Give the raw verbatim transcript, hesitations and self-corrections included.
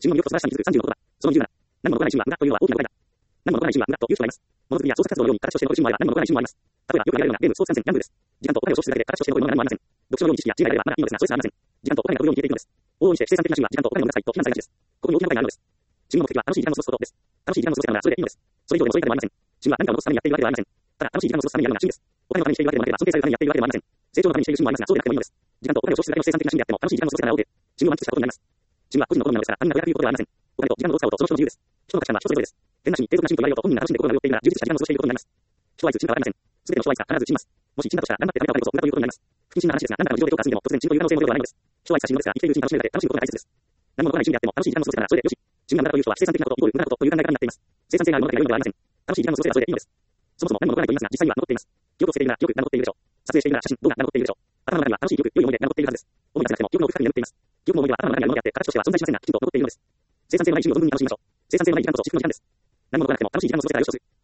自分の魅力と素晴らしさに気づくさんじゅうの言葉。そのにじゅうなな。何も残らない自分は無がというのは大きな誤解だ。何も残らない自分は無がという主張があります。ものづくりや創作活動のように形として残る自分は何も残らない自分はあります。例えば、よく挙げられるようなゲーム、スポーツ参戦、ギャンブルです。時間とお金を消費するだけで形として残るものは何もありません。読書のように知識や知恵があればまだいいのですが、それすらありません。時間とお金が飛ぶように消えていくのです。往々にして生産的な主義は時間とお金の無駄遣いと非難されがちです。ここに大きな誤解があるのです。自分の目的は楽しい時間を過ごすことです。楽しい時間を過ごせたならそれでいいのです。それ以上でもそれ以下でもありません。自分は何かを残すためにやっているわけではありません。ただ、楽しい時間を過ごすためにやるのが趣味です。お金のためにしているわけでもなければ、尊敬されるためにやっているわけでもありません。成長のためにしている趣味もありますが、そうでなくてもいいのです。時間とお金を消費するだけの生産的な趣味であっても、楽しい時間を過ごせたら OK。自分を満喫したことになります。自分は個人の好みなのですから、他人が親ということではありません。お金と時間の大きさをとその人の自由です。人の価値観は人それぞれです。変な趣味、低俗な趣味と言われようと本人が楽しんで心が潤っているなら、充実した時間を過ごしていることになります。人はいつ死ぬかわかりません。すべての人はいつか必ず死にます。もし死んだとしたら、頑張って食べたお金こそ無駄ということになります。不謹慎な話ですが、何らかの事情でどうか過ぎても突然死ぬという可能性もよくはないのです。人はいつか死ぬのですが、生きているうちに楽しめるだけ、楽しむことが大切です。何も残らない趣味であっても、楽しい時間を過ごせたらそれでよし。自分が無駄という人は生産的なこと、イコール無駄なことという考え方になっています。生産性があるものだけが良いのではありません。楽しい時間を過ごせたらそれでいいのです。そもそも何も残らないと言いますが、実際には残っています。記憶をつけているなら記憶が残っているでしょう。撮影しているなら写真、動画が残っているでしょう。頭の中には楽しい記憶、良い思い出が残っているはずです。思い出せなくても記憶の奥深くに眠っています。記憶の思い出は頭の中にあるものであって、形としては存在しませんが、きちんと残っているのです。生産性のない趣味を存分に楽しみましょう。生産性のない時間こそ至福の時間です。何も残らなくても楽しい時間を過ごせたらよしとする。